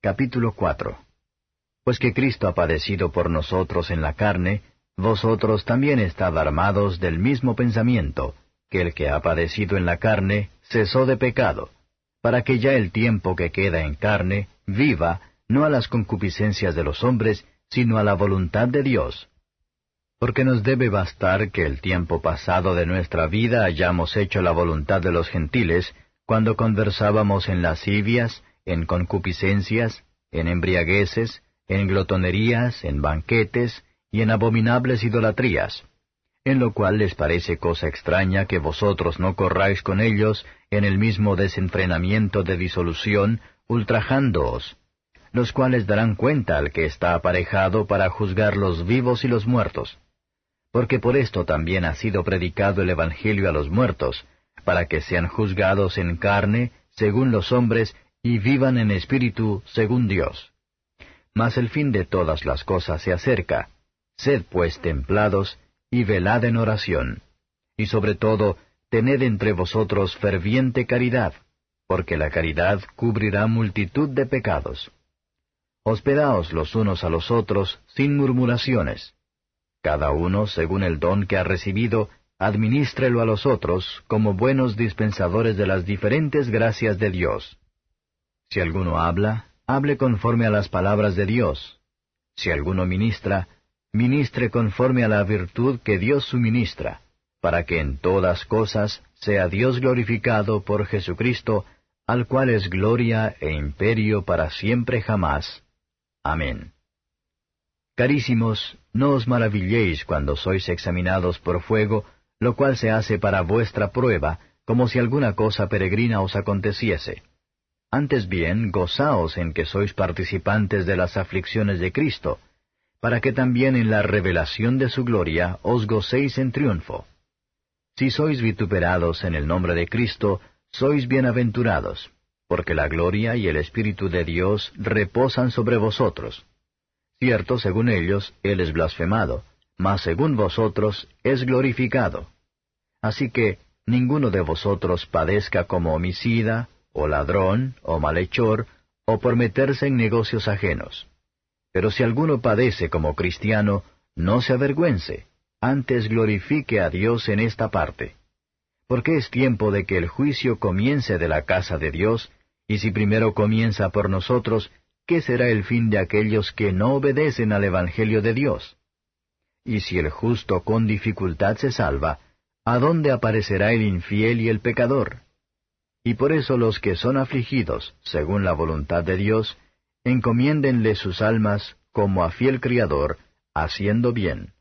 Capítulo 4. Pues que Cristo ha padecido por nosotros en la carne, vosotros también estad armados del mismo pensamiento, que el que ha padecido en la carne cesó de pecado, para que ya el tiempo que queda en carne viva, no a las concupiscencias de los hombres, sino a la voluntad de Dios. Porque nos debe bastar que el tiempo pasado de nuestra vida hayamos hecho la voluntad de los gentiles, cuando conversábamos en lascivias, en concupiscencias, en embriagueces, en glotonerías, en banquetes, y en abominables idolatrías, en lo cual les parece cosa extraña que vosotros no corráis con ellos en el mismo desenfrenamiento de disolución, ultrajándoos, los cuales darán cuenta al que está aparejado para juzgar los vivos y los muertos. Porque por esto también ha sido predicado el Evangelio a los muertos, para que sean juzgados en carne, según los hombres, y vivan en espíritu, según Dios. Mas el fin de todas las cosas se acerca. Sed pues templados, y velad en oración. Y sobre todo, tened entre vosotros ferviente caridad, porque la caridad cubrirá multitud de pecados. Hospedaos los unos a los otros, sin murmuraciones. Cada uno, según el don que ha recibido, adminístrelo a los otros, como buenos dispensadores de las diferentes gracias de Dios. Si alguno habla, hable conforme a las palabras de Dios. Si alguno ministra, ministre conforme a la virtud que Dios suministra, para que en todas cosas sea Dios glorificado por Jesucristo, al cual es gloria e imperio para siempre jamás. Amén. Carísimos, no os maravilléis cuando sois examinados por fuego, lo cual se hace para vuestra prueba, como si alguna cosa peregrina os aconteciese. Antes bien, gozaos en que sois participantes de las aflicciones de Cristo, para que también en la revelación de su gloria os gocéis en triunfo. Si sois vituperados en el nombre de Cristo, sois bienaventurados, porque la gloria y el Espíritu de Dios reposan sobre vosotros. Cierto, según ellos, Él es blasfemado, mas según vosotros es glorificado. Así que ninguno de vosotros padezca como homicida, o ladrón, o malhechor, o por meterse en negocios ajenos. Pero si alguno padece como cristiano, no se avergüence, antes glorifique a Dios en esta parte. Porque es tiempo de que el juicio comience de la casa de Dios, y si primero comienza por nosotros, ¿qué será el fin de aquellos que no obedecen al Evangelio de Dios? Y si el justo con dificultad se salva, ¿a dónde aparecerá el infiel y el pecador? Y por eso los que son afligidos, según la voluntad de Dios, encomiéndenle sus almas como a fiel Criador, haciendo bien.